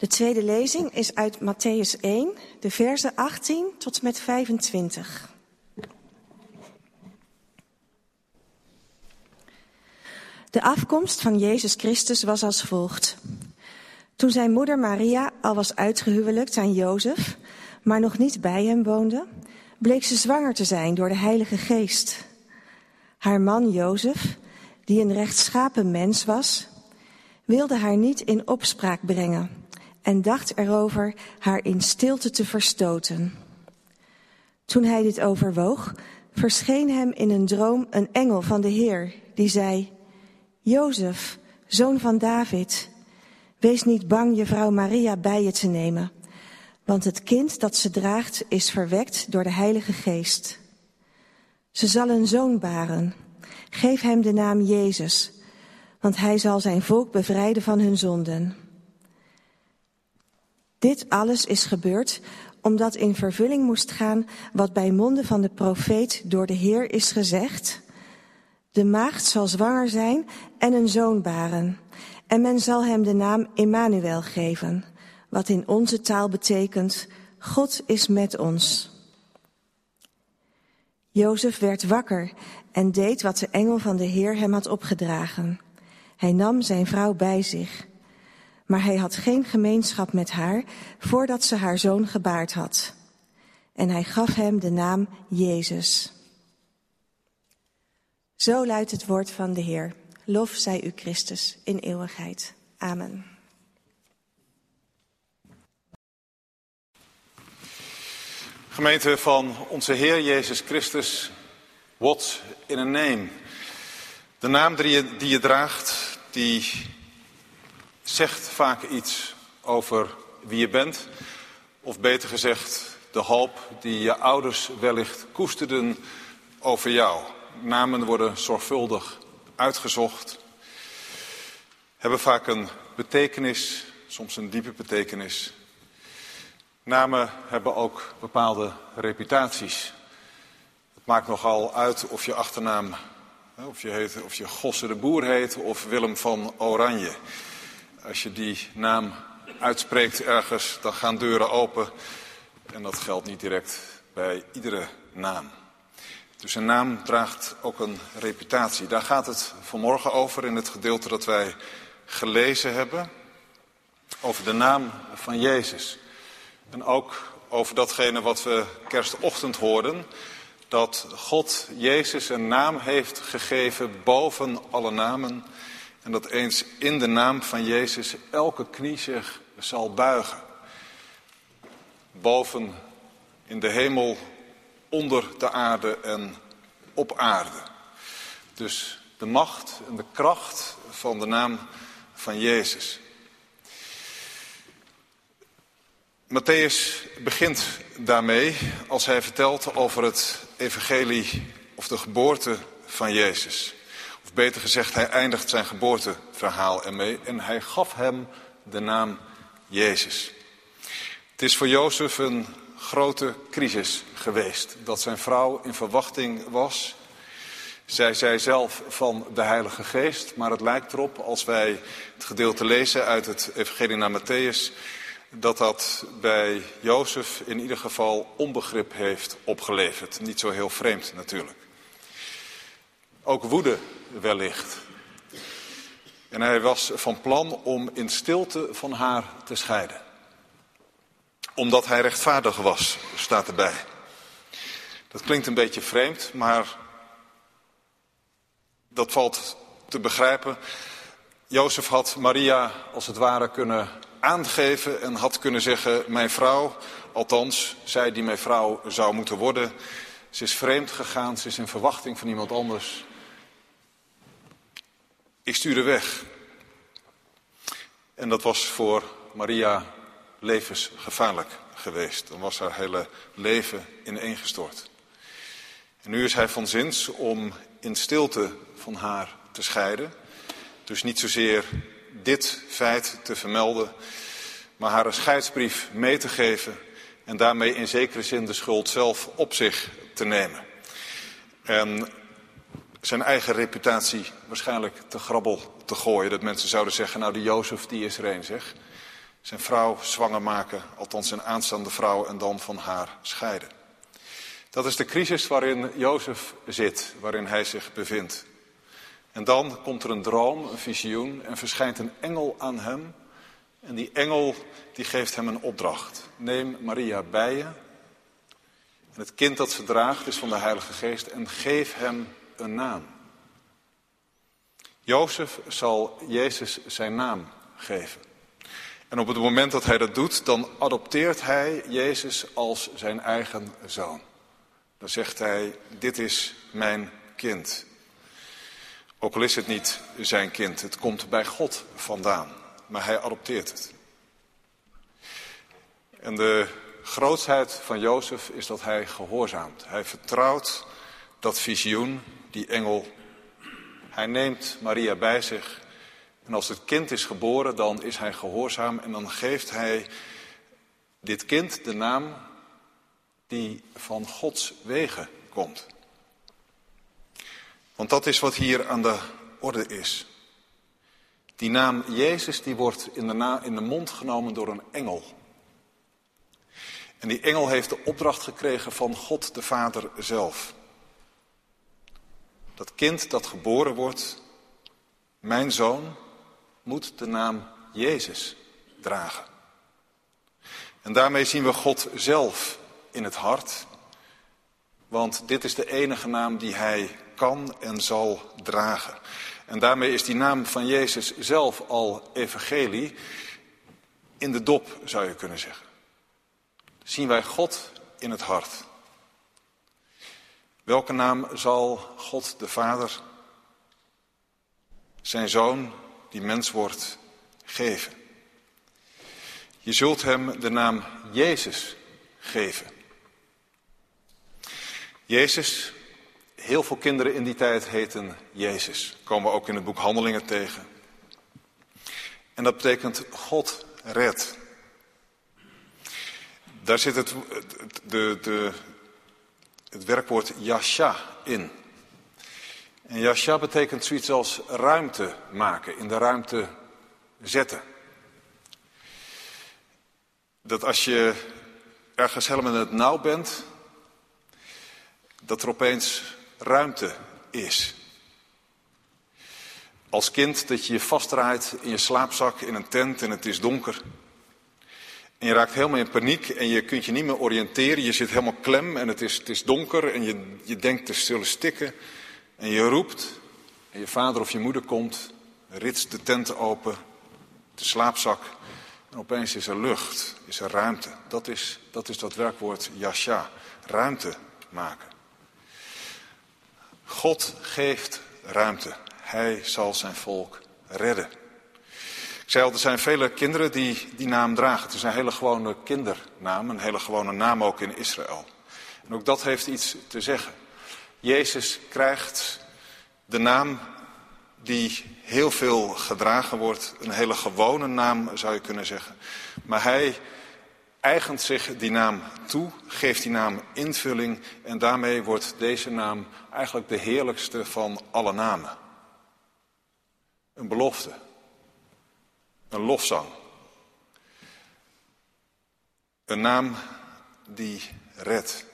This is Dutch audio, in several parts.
De tweede lezing is uit Mattheüs 1, de verzen 18 tot en met 25. De afkomst van Jezus Christus was als volgt. Toen zijn moeder Maria al was uitgehuwelijkt aan Jozef, maar nog niet bij hem woonde, bleek ze zwanger te zijn door de Heilige Geest. Haar man Jozef, die een rechtschapen mens was, wilde haar niet in opspraak brengen en dacht erover haar in stilte te verstoten. Toen hij dit overwoog, verscheen hem in een droom een engel van de Heer, die zei: Jozef, zoon van David, wees niet bang je vrouw Maria bij je te nemen, want het kind dat ze draagt is verwekt door de Heilige Geest. Ze zal een zoon baren. Geef hem de naam Jezus, want hij zal zijn volk bevrijden van hun zonden. Dit alles is gebeurd omdat in vervulling moest gaan wat bij monden van de profeet door de Heer is gezegd: de maagd zal zwanger zijn en een zoon baren, en men zal hem de naam Emmanuel geven, wat in onze taal betekent: God is met ons. Jozef werd wakker en deed wat de engel van de Heer hem had opgedragen. Hij nam zijn vrouw bij zich, maar hij had geen gemeenschap met haar voordat ze haar zoon gebaard had. En hij gaf hem de naam Jezus. Zo luidt het woord van de Heer. Lof zij u Christus in eeuwigheid. Amen. Gemeente van onze Heer Jezus Christus, what's in a name? De naam die je draagt, die zegt vaak iets over wie je bent. Of beter gezegd, de hoop die je ouders wellicht koesterden over jou. Namen worden zorgvuldig uitgezocht, hebben vaak een betekenis, soms een diepe betekenis. Namen hebben ook bepaalde reputaties. Het maakt nogal uit of je achternaam, of je Gosse de Boer heet of Willem van Oranje. Als je die naam uitspreekt ergens, dan gaan deuren open. En dat geldt niet direct bij iedere naam. Dus een naam draagt ook een reputatie. Daar gaat het vanmorgen over in het gedeelte dat wij gelezen hebben. Over de naam van Jezus. En ook over datgene wat we kerstochtend hoorden. Dat God Jezus een naam heeft gegeven boven alle namen. En dat eens in de naam van Jezus elke knie zich zal buigen. Boven in de hemel, onder de aarde en op aarde. Dus de macht en de kracht van de naam van Jezus. Mattheüs begint daarmee als hij vertelt over het evangelie of de geboorte van Jezus. Of beter gezegd, hij eindigt zijn geboorteverhaal ermee en hij gaf hem de naam Jezus. Het is voor Jozef een grote crisis geweest dat zijn vrouw in verwachting was. Zij zei zelf van de Heilige Geest, maar het lijkt erop als wij het gedeelte lezen uit het evangelie naar Mattheüs, dat bij Jozef in ieder geval onbegrip heeft opgeleverd. Niet zo heel vreemd natuurlijk. Ook woede wellicht. En hij was van plan om in stilte van haar te scheiden. Omdat hij rechtvaardig was, staat erbij. Dat klinkt een beetje vreemd, maar dat valt te begrijpen. Jozef had Maria als het ware kunnen aangeven en had kunnen zeggen: mijn vrouw, althans zij die mijn vrouw zou moeten worden, ze is vreemd gegaan, ze is in verwachting van iemand anders. Ik stuur haar weg. En dat was voor Maria levensgevaarlijk geweest. Dan was haar hele leven ineengestort. En nu is hij van zins om in stilte van haar te scheiden. Dus niet zozeer dit feit te vermelden, maar haar een scheidsbrief mee te geven en daarmee in zekere zin de schuld zelf op zich te nemen. En zijn eigen reputatie waarschijnlijk te grabbel te gooien. Dat mensen zouden zeggen, nou die Jozef die is er een zeg. zijn vrouw zwanger maken, althans zijn aanstaande vrouw, en dan van haar scheiden. Dat is de crisis waarin Jozef zit, waarin hij zich bevindt. En dan komt er een droom, een visioen, en verschijnt een engel aan hem. En die engel die geeft hem een opdracht. Neem Maria bij je. En het kind dat ze draagt is van de Heilige Geest en geef hem een naam. Jozef zal Jezus zijn naam geven. En op het moment dat hij dat doet, dan adopteert hij Jezus als zijn eigen zoon. Dan zegt hij, dit is mijn kind. Ook al is het niet zijn kind, het komt bij God vandaan. Maar hij adopteert het. En de grootsheid van Jozef is dat hij gehoorzaamt. Hij vertrouwt dat visioen, die engel. Hij neemt Maria bij zich. En als het kind is geboren, dan is hij gehoorzaam. En dan geeft hij dit kind de naam die van Gods wegen komt. Want dat is wat hier aan de orde is. Die naam Jezus die wordt in de mond genomen door een engel. En die engel heeft de opdracht gekregen van God de Vader zelf. Dat kind dat geboren wordt, mijn zoon, moet de naam Jezus dragen. En daarmee zien we God zelf in het hart. Want dit is de enige naam die hij kan en zal dragen. En daarmee is die naam van Jezus zelf al evangelie. In de dop zou je kunnen zeggen. Zien wij God in het hart. Welke naam zal God de Vader zijn zoon die mens wordt geven? Je zult hem de naam Jezus geven. Jezus, heel veel kinderen in die tijd heten Jezus. Dat komen we ook in het boek Handelingen tegen. En dat betekent God redt. Daar zit het werkwoord Yasha in. En Yasha betekent zoiets als ruimte maken, in de ruimte zetten. Dat als je ergens helemaal in het nauw bent, dat er opeens ruimte is. Als kind dat je je vastdraait in je slaapzak in een tent en het is donker. En je raakt helemaal in paniek en je kunt je niet meer oriënteren. Je zit helemaal klem en het is donker en je denkt te zullen stikken. En je roept en je vader of je moeder komt, ritst de tent open, de slaapzak. En opeens is er lucht, is er ruimte. Dat is dat werkwoord Yasha, ruimte maken. God geeft ruimte. Hij zal zijn volk redden. Ik zei al, er zijn vele kinderen die naam dragen. Het is een hele gewone kindernaam, een hele gewone naam ook in Israël. En ook dat heeft iets te zeggen. Jezus krijgt de naam die heel veel gedragen wordt. Een hele gewone naam zou je kunnen zeggen. Maar hij eigent zich die naam toe, geeft die naam invulling. En daarmee wordt deze naam eigenlijk de heerlijkste van alle namen. Een belofte. Een lofzang. Een naam die redt.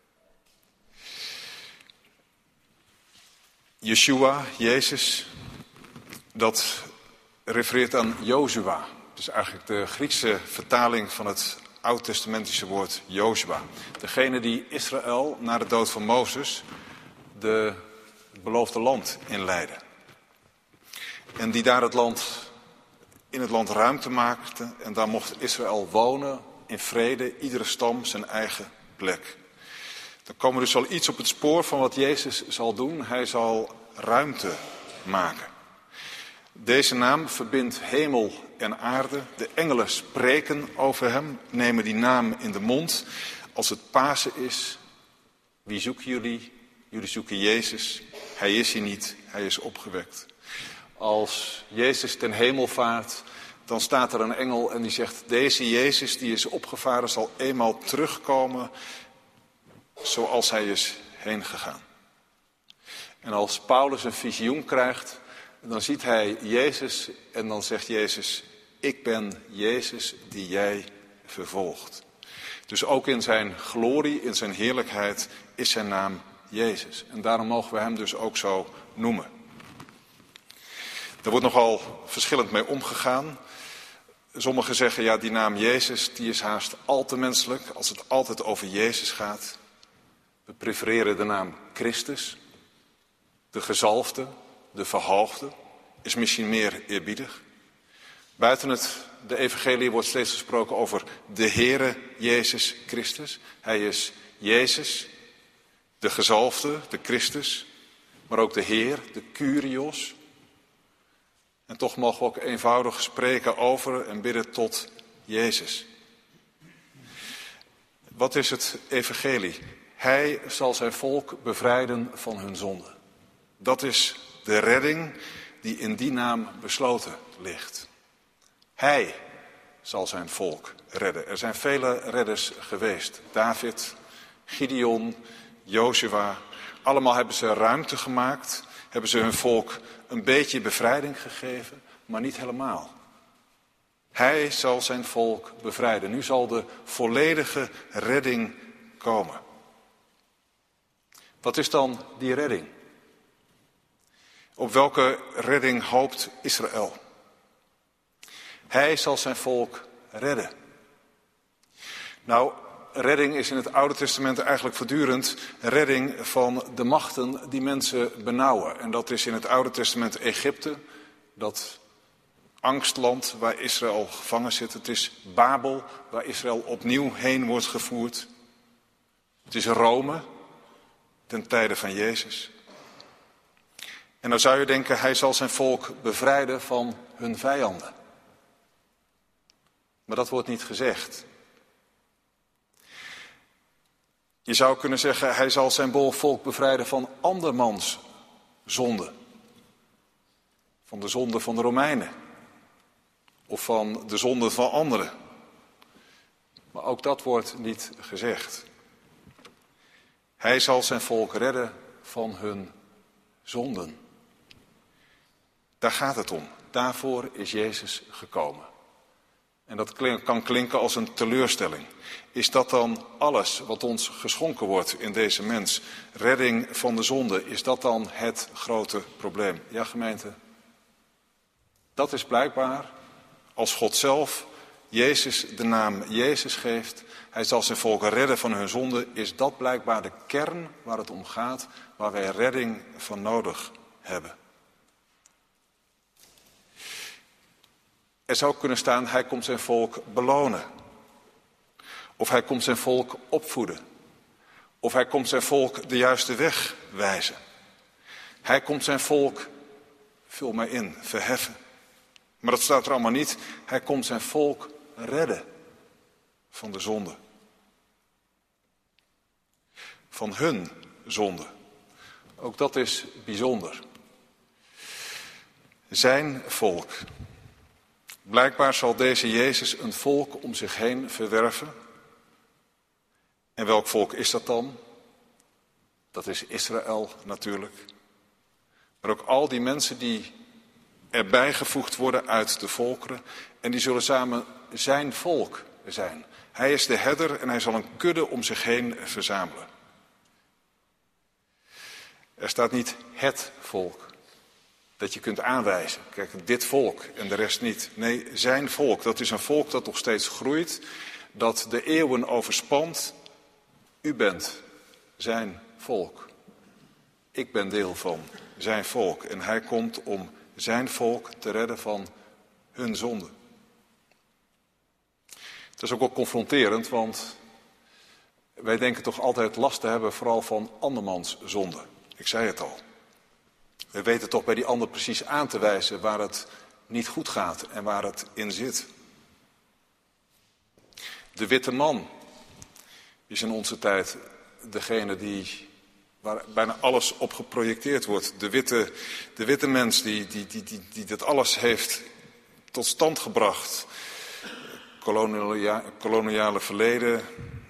Yeshua, Jezus, dat refereert aan Jozua. Het is eigenlijk de Griekse vertaling van het oud-testamentische woord Jozua. Degene die Israël na de dood van Mozes het beloofde land inleidde. En die daar in het land ruimte maakte. En daar mocht Israël wonen in vrede, iedere stam zijn eigen plek. Dan komen we dus al iets op het spoor van wat Jezus zal doen. Hij zal ruimte maken. Deze naam verbindt hemel en aarde. De engelen spreken over hem, nemen die naam in de mond. Als het Pasen is, wie zoeken jullie? Jullie zoeken Jezus. Hij is hier niet, hij is opgewekt. Als Jezus ten hemel vaart, dan staat er een engel en die zegt, deze Jezus die is opgevaren zal eenmaal terugkomen zoals hij is heen gegaan. En als Paulus een visioen krijgt, dan ziet hij Jezus en dan zegt Jezus, ik ben Jezus die jij vervolgt. Dus ook in zijn glorie, in zijn heerlijkheid is zijn naam Jezus. En daarom mogen we hem dus ook zo noemen. Er wordt nogal verschillend mee omgegaan. Sommigen zeggen, ja, die naam Jezus die is haast al te menselijk als het altijd over Jezus gaat. We prefereren de naam Christus. De gezalfde, de verhoogde, is misschien meer eerbiedig. Buiten de evangelie wordt steeds gesproken over de Heere Jezus Christus. Hij is Jezus, de gezalfde, de Christus, maar ook de Heer, de Kyrios. En toch mogen we ook eenvoudig spreken over en bidden tot Jezus. Wat is het evangelie? Hij zal zijn volk bevrijden van hun zonden. Dat is de redding die in die naam besloten ligt. Hij zal zijn volk redden. Er zijn vele redders geweest. David, Gideon, Jozua. Allemaal hebben ze ruimte gemaakt. Hebben ze hun volk een beetje bevrijding gegeven, maar niet helemaal. Hij zal zijn volk bevrijden. Nu zal de volledige redding komen. Wat is dan die redding? Op welke redding hoopt Israël? Hij zal zijn volk redden. Nou, redding is in het Oude Testament eigenlijk voortdurend redding van de machten die mensen benauwen. En dat is in het Oude Testament Egypte, dat angstland waar Israël gevangen zit. Het is Babel, waar Israël opnieuw heen wordt gevoerd. Het is Rome, ten tijde van Jezus. En dan zou je denken, hij zal zijn volk bevrijden van hun vijanden. Maar dat wordt niet gezegd. Je zou kunnen zeggen, hij zal zijn volk bevrijden van andermans zonde. Van de zonde van de Romeinen. Of van de zonde van anderen. Maar ook dat wordt niet gezegd. Hij zal zijn volk redden van hun zonden. Daar gaat het om. Daarvoor is Jezus gekomen. En dat kan klinken als een teleurstelling. Is dat dan alles wat ons geschonken wordt in deze mens? Redding van de zonde, is dat dan het grote probleem? Ja, gemeente. Dat is blijkbaar, als God zelf Jezus de naam Jezus geeft, hij zal zijn volk redden van hun zonde, is dat blijkbaar de kern waar het om gaat, waar wij redding van nodig hebben. Er zou kunnen staan, hij komt zijn volk belonen. Of hij komt zijn volk opvoeden. Of hij komt zijn volk de juiste weg wijzen. Hij komt zijn volk, vul mij in, verheffen. Maar dat staat er allemaal niet. Hij komt zijn volk redden van de zonde. Van hun zonde. Ook dat is bijzonder. Zijn volk. Blijkbaar zal deze Jezus een volk om zich heen verwerven. En welk volk is dat dan? Dat is Israël natuurlijk. Maar ook al die mensen die erbij gevoegd worden uit de volkeren. En die zullen samen zijn volk zijn. Hij is de herder en hij zal een kudde om zich heen verzamelen. Er staat niet het volk. Dat je kunt aanwijzen. Kijk, dit volk en de rest niet. Nee, zijn volk. Dat is een volk dat nog steeds groeit. Dat de eeuwen overspant. U bent zijn volk. Ik ben deel van zijn volk. En hij komt om zijn volk te redden van hun zonde. Het is ook wel confronterend, want wij denken toch altijd last te hebben vooral van andermans zonde. Ik zei het al. We weten toch bij die ander precies aan te wijzen waar het niet goed gaat en waar het in zit. De witte man is in onze tijd degene waar bijna alles op geprojecteerd wordt. De witte mens die dat alles heeft tot stand gebracht. Koloniale verleden,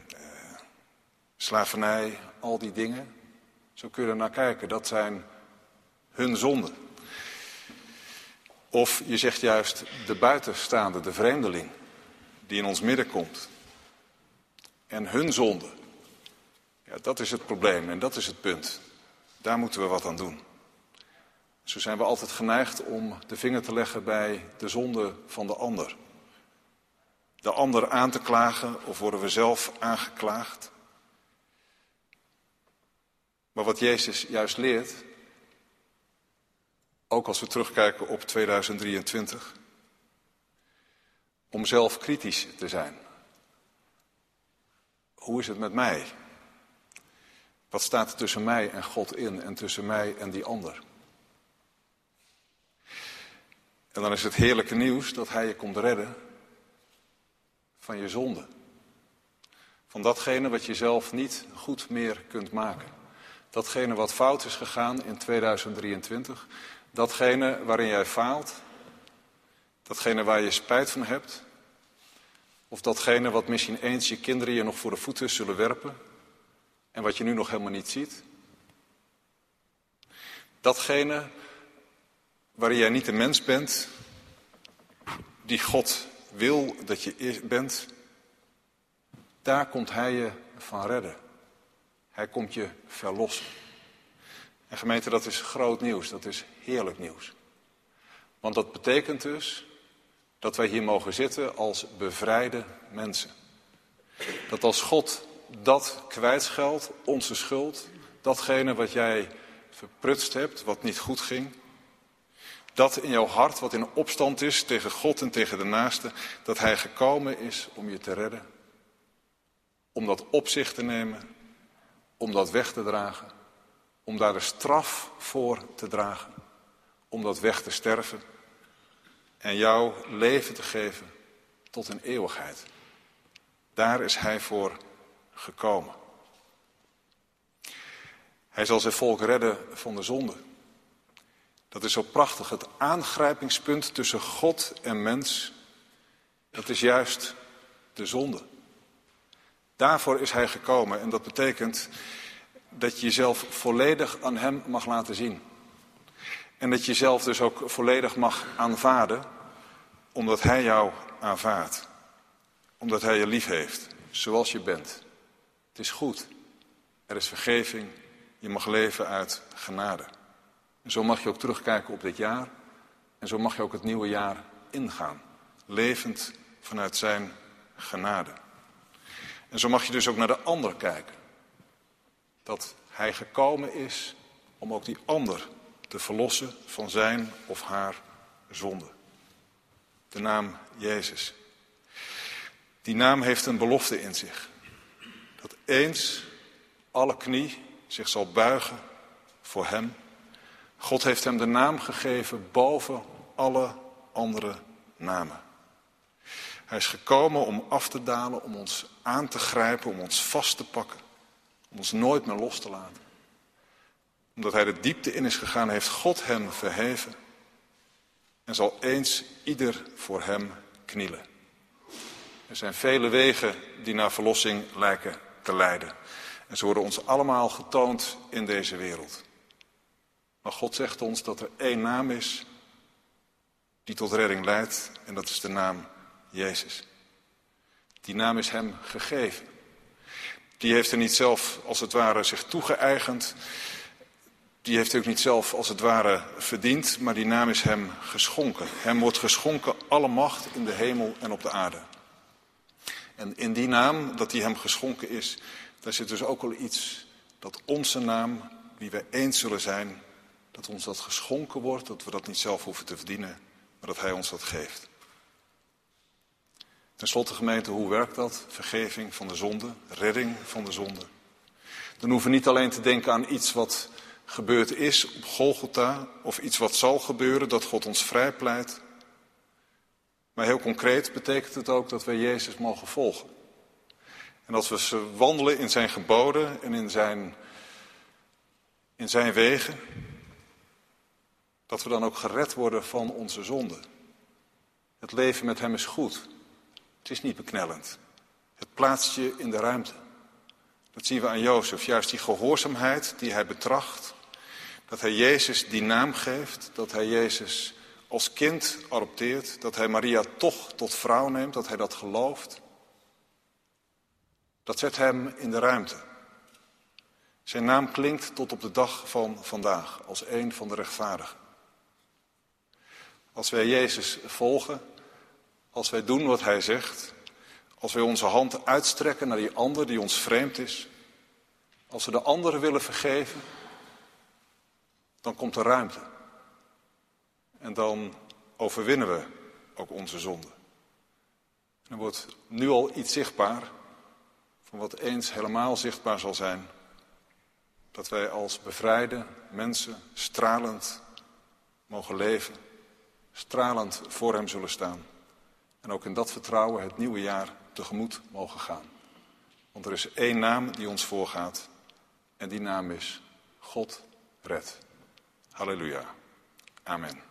slavernij, al die dingen. Zo kun je er naar kijken, dat zijn hun zonden. Of je zegt juist de buitenstaande, de vreemdeling, die in ons midden komt. En hun zonde. Ja, dat is het probleem en dat is het punt. Daar moeten we wat aan doen. Zo zijn we altijd geneigd om de vinger te leggen bij de zonde van de ander. De ander aan te klagen of worden we zelf aangeklaagd. Maar wat Jezus juist leert, ook als we terugkijken op 2023, om zelf kritisch te zijn. Hoe is het met mij? Wat staat er tussen mij en God in en tussen mij en die ander? En dan is het heerlijke nieuws dat hij je komt redden van je zonde. Van datgene wat je zelf niet goed meer kunt maken. Datgene wat fout is gegaan in 2023. Datgene waarin jij faalt. Datgene waar je spijt van hebt. Of datgene wat misschien eens je kinderen je nog voor de voeten zullen werpen. En wat je nu nog helemaal niet ziet. Datgene waarin jij niet de mens bent die God wil dat je bent. Daar komt hij je van redden. Hij komt je verlossen. En gemeente, dat is groot nieuws. Dat is heerlijk nieuws. Want dat betekent dus dat wij hier mogen zitten als bevrijde mensen. Dat als God dat kwijtscheldt, onze schuld, datgene wat jij verprutst hebt, wat niet goed ging, dat in jouw hart wat in opstand is tegen God en tegen de naaste, dat hij gekomen is om je te redden. Om dat op zich te nemen, om dat weg te dragen, om daar de straf voor te dragen, om dat weg te sterven en jouw leven te geven tot een eeuwigheid. Daar is hij voor gekomen. Hij zal zijn volk redden van de zonde. Dat is zo prachtig. Het aangrijpingspunt tussen God en mens, dat is juist de zonde. Daarvoor is hij gekomen en dat betekent dat je jezelf volledig aan hem mag laten zien. En dat je jezelf dus ook volledig mag aanvaarden, omdat hij jou aanvaardt. Omdat hij je lief heeft, zoals je bent. Het is goed. Er is vergeving. Je mag leven uit genade. En zo mag je ook terugkijken op dit jaar. En zo mag je ook het nieuwe jaar ingaan. Levend vanuit zijn genade. En zo mag je dus ook naar de ander kijken. Dat hij gekomen is om ook die ander te verlossen van zijn of haar zonde. De naam Jezus. Die naam heeft een belofte in zich. Dat eens alle knie zich zal buigen voor hem. God heeft hem de naam gegeven boven alle andere namen. Hij is gekomen om af te dalen, om ons aan te grijpen, om ons vast te pakken. Om ons nooit meer los te laten. Omdat hij de diepte in is gegaan, heeft God hem verheven. En zal eens ieder voor hem knielen. Er zijn vele wegen die naar verlossing lijken te leiden. En ze worden ons allemaal getoond in deze wereld. Maar God zegt ons dat er één naam is die tot redding leidt. En dat is de naam Jezus. Die naam is hem gegeven. Die heeft er niet zelf als het ware zich toegeëigend. Die heeft hij ook niet zelf als het ware verdiend. Maar die naam is hem geschonken. Hem wordt geschonken alle macht in de hemel en op de aarde. En in die naam, dat die hem geschonken is, daar zit dus ook al iets. Dat onze naam, wie we eens zullen zijn, dat ons dat geschonken wordt. Dat we dat niet zelf hoeven te verdienen, maar dat hij ons dat geeft. Ten slotte gemeente, hoe werkt dat? Vergeving van de zonde, redding van de zonde. Dan hoeven we niet alleen te denken aan iets wat gebeurd is op Golgotha, of iets wat zal gebeuren, dat God ons vrijpleit. Maar heel concreet betekent het ook dat wij Jezus mogen volgen. En als we wandelen in zijn geboden en in zijn wegen, dat we dan ook gered worden van onze zonde. Het leven met hem is goed. Het is niet beknellend. Het plaatst je in de ruimte. Dat zien we aan Jozef. Juist die gehoorzaamheid die hij betracht. Dat hij Jezus die naam geeft. Dat hij Jezus als kind adopteert, dat hij Maria toch tot vrouw neemt, dat hij dat gelooft, dat zet hem in de ruimte. Zijn naam klinkt tot op de dag van vandaag als een van de rechtvaardigen. Als wij Jezus volgen, als wij doen wat hij zegt, als wij onze hand uitstrekken naar die ander die ons vreemd is, als we de anderen willen vergeven, dan komt er ruimte. En dan overwinnen we ook onze zonde. En er wordt nu al iets zichtbaar, van wat eens helemaal zichtbaar zal zijn. Dat wij als bevrijde mensen stralend mogen leven, stralend voor hem zullen staan. En ook in dat vertrouwen het nieuwe jaar tegemoet mogen gaan. Want er is één naam die ons voorgaat. En die naam is God redt. Halleluja. Amen.